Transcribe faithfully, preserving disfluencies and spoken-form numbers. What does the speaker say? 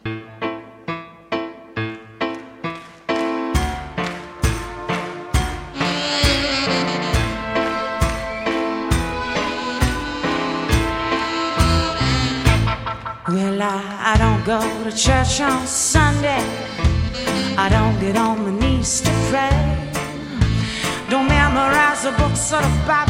Well, I, I don't go to church on Sunday. I don't get on my knees to pray. Don't memorize the books of the Bible.